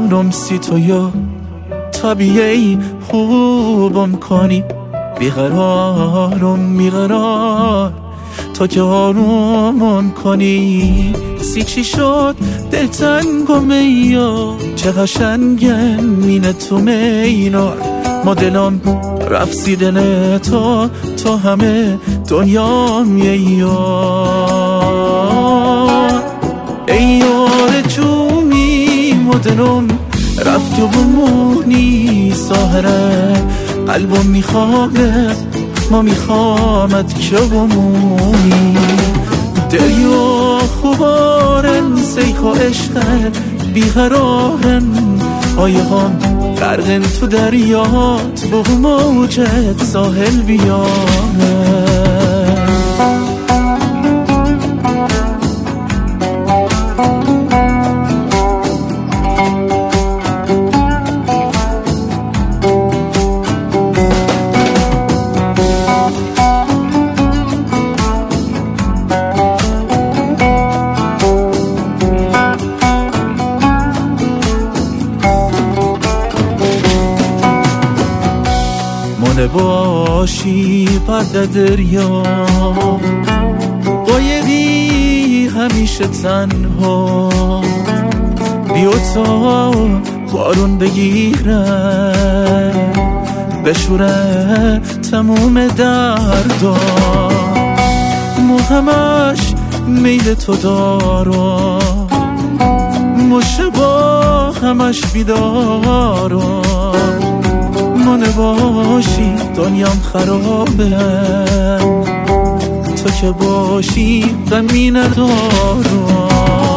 جانم سی تو یا طبیعی خوبم کنی، بیقرارم میقرار تا که آرومم کنی. سی چی شد دلتنگم یا چه قشنگن مینه تو مینار، ما دلم رفت سیدن تو همه دنیام یه یار. ای یار جونی مدلم رفت و بمونی ساهره، قلبم میخوابه ما میخوامد که بمونی. دریا خوبارن سیخ و عشقن بیقرارن، آیه هم غرقن تو دریات به موجت ساحل بیاره. باشی بعد دریا قایقی همیشه تنها، بیا تا بارون بگیره بشوره تموم دردا، مو همش میل تو دارا مشبا همش بیدارا، نباشی دنیام خرابه تو که باشی غمی ندارم.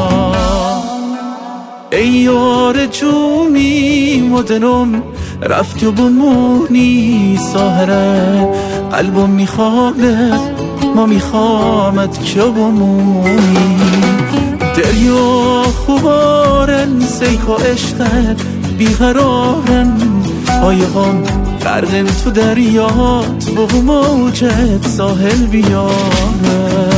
ای یار جونی مدنم رفتی و بمونی ساهره، قلبم میخوابه ما میخوامد که بمونی. دریا خوبارن سیخ و عشقن بیقرارن، آیه هم غرقن تو دریات به موجت ساحل بیاره.